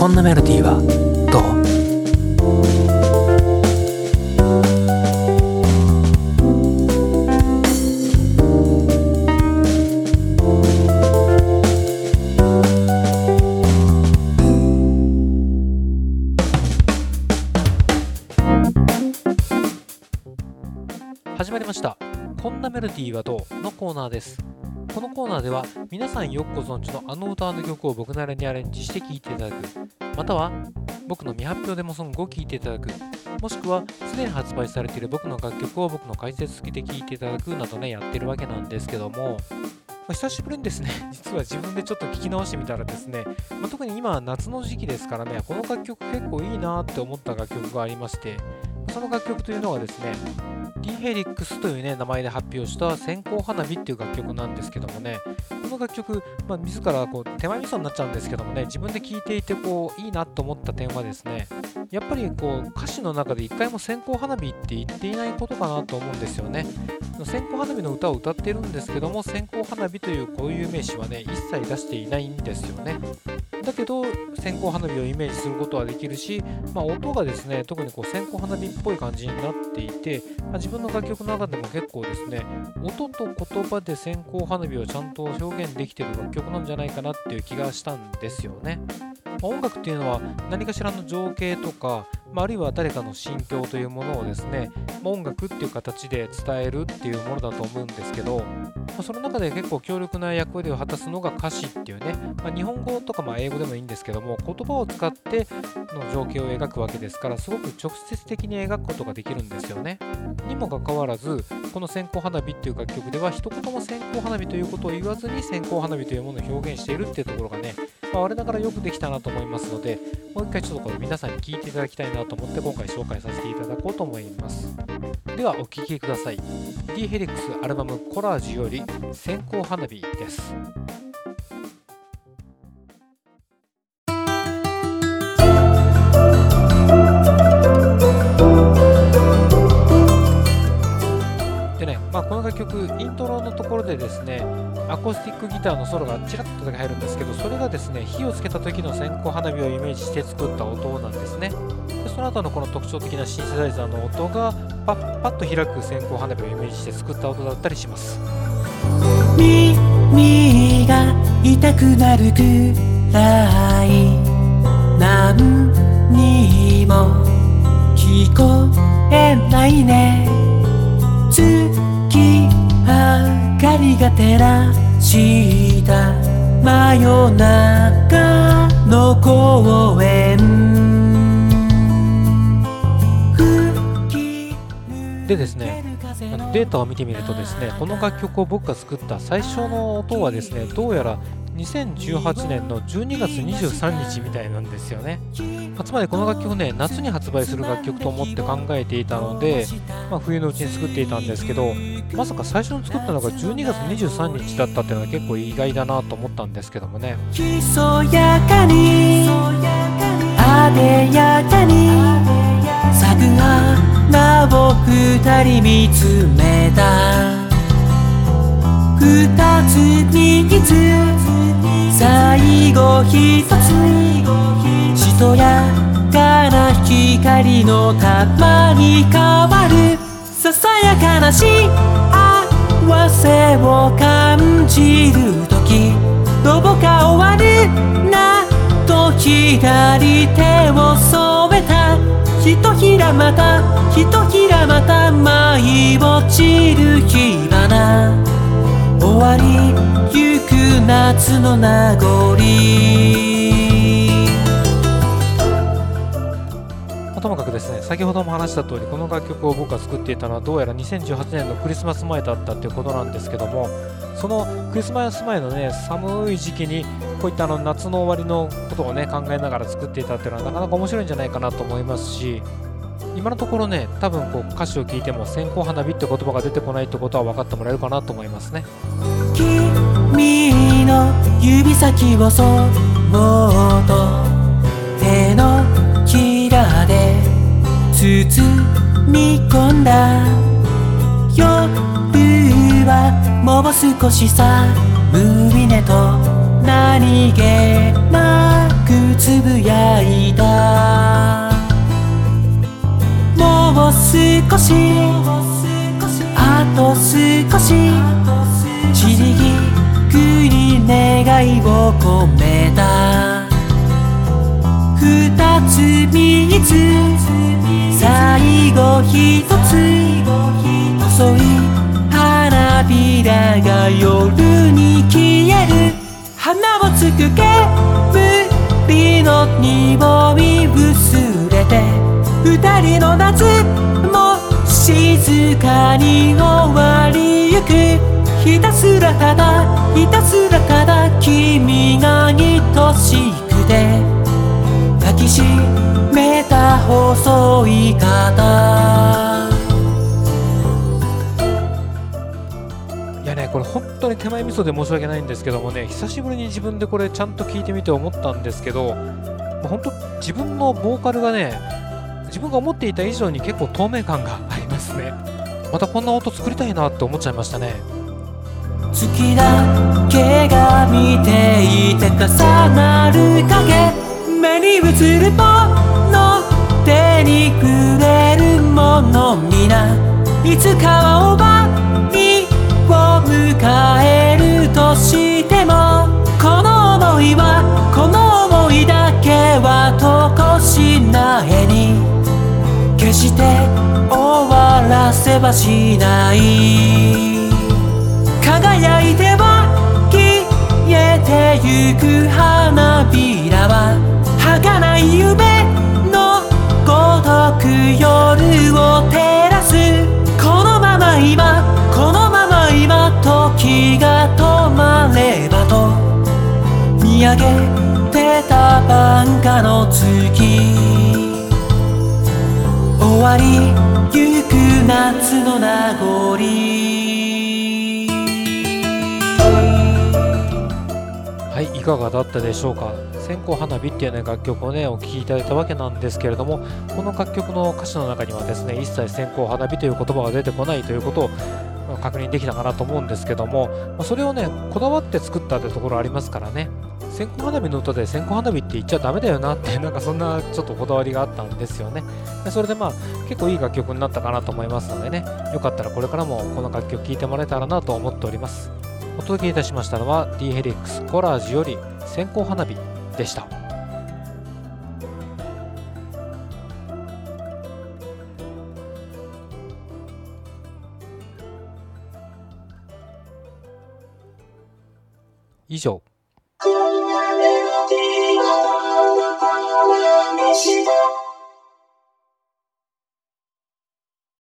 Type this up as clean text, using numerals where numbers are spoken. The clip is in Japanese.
こんなメロディーはどう？始まりました。こんなメロディーはどうのコーナーです。このコーナーでは皆さんよくご存知のあの歌の曲を僕なりにアレンジして聴いていただく、または僕の未発表デモソングを聴いていただく、もしくはすでに発売されている僕の楽曲を僕の解説付きで聴いていただくなどね、やってるわけなんですけども、久しぶりにですね、実は自分でちょっと聞き直してみたらですね、特に今は夏の時期ですからね、この楽曲結構いいなって思った楽曲がありまして、その楽曲というのがですね、D ヘリックスというね名前で発表した線香花火っていう楽曲なんですけどもね、この楽曲、自ら手前味噌になっちゃうんですけどもね、自分で聴いていていいなと思った点はですね、やっぱり歌詞の中で一回も線香花火って言っていないことかなと思うんですよね。線香花火の歌を歌っているんですけども、線香花火という固有名詞はね一切出していないんですよね。だけど線香花火をイメージすることはできるし、音がですね特に線香花火っぽい感じになっていて、自分の楽曲の中でも結構ですね、音と言葉で線香花火をちゃんと表現できている楽曲なんじゃないかなっていう気がしたんですよね。音楽っていうのは何かしらの情景とか、あるいは誰かの心境というものをですね、音楽っていう形で伝えるっていうものだと思うんですけど、その中で結構強力な役割を果たすのが歌詞っていうね、日本語とか英語でもいいんですけども、言葉を使っての情景を描くわけですから、すごく直接的に描くことができるんですよね。にもかかわらず、この線香花火っていう楽曲では一言も線香花火ということを言わずに線香花火というものを表現しているっていうところがね、我ながらよくできたなと思いますので、もう一回ちょっとこれ皆さんに聞いていただきたいなと思って今回紹介させていただこうと思います。ではお聴きください。 D ヘリックスアルバムコラージュより線香花火です。でね、この楽曲イントロのところでですね、アコースティックギターのソロがちらっとだけ入るんですけど、それがですね火をつけた時の線香花火をイメージして作った音なんですね。でその後のこの特徴的なシンセサイザーの音がパッと開く線香花火をイメージして作った音だったりします。 耳が痛くなるくらい何にも聞こえないね。月明かりが照らした真夜中の公園でですね、データを見てみるとですね、この楽曲を僕が作った最初の音はですね、どうやら2018年の12月23日みたいなんですよね。つまりこの楽曲ね、夏に発売する楽曲と思って考えていたので、冬のうちに作っていたんですけど、まさか最初に作ったのが12月23日だったっていうのは結構意外だなと思ったんですけどもね。 ひそやかにあでやかに咲く花を二人見つめた。二つ三つ最後一つしとやかな光の玉に変わる。ささやかな幸せを感じるとき、どこか終わるなと左手を添えた。ひとひらまたひとひらまた舞い落ちる火花、終わりゆく夏の名残。 ともかくですね、先ほども話した通り、この楽曲を僕が作っていたのはどうやら2018年のクリスマス前だったっていうことなんですけども、そのクリスマス前のね寒い時期にこういった夏の終わりのことをね考えながら作っていたっていうのはなかなか面白いんじゃないかなと思いますし、今のところね多分歌詞を聞いても線香花火って言葉が出てこないってことは分かってもらえるかなと思いますね。 君の指先をそっと手のひらで包み込んだ。夜はもう少し寒いねと何気なくつぶやい少しあと少し散りぎくに願いを込めた二つ三つ最後一つ細い花びらが夜に消える花をつくけ煙の匂い薄れて二人の夏も静かに終わりゆくひたすらただ君が愛しくて抱きしめた細い肩いやね、これ本当に手前味噌で申し訳ないんですけどもね、久しぶりに自分でこれちゃんと聞いてみて思ったんですけど、本当自分のボーカルがね、自分が思っていた以上に結構透明感がありますね。またこんな音作りたいなって思っちゃいましたね。 月だけが見ていて重なる影目に映るもの手に触れるもの皆いつかは終わりを迎えるとしてもこの想いだけはとこしないに決して終わらせはしない輝いては消えてゆく花びらは儚い夢のごとく夜を照らすこのまま今時が止まればと見上げてた晩夏の月終わりゆく夏の名残はい、いかがだったでしょうか。線香花火っていう、ね、楽曲をねお聴きいただいたわけなんですけれども、この楽曲の歌詞の中にはですね一切線香花火という言葉が出てこないということを確認できたかなと思うんですけども、それをねこだわって作ったというところありますからね。線香花火の歌で線香花火って言っちゃダメだよなってなんかそんなちょっとこだわりがあったんですよね。でそれで結構いい楽曲になったかなと思いますのでね、よかったらこれからもこの楽曲聴いてもらえたらなと思っております。お届けいたしましたのは D ヘリックスコラージュより線香花火でした。以上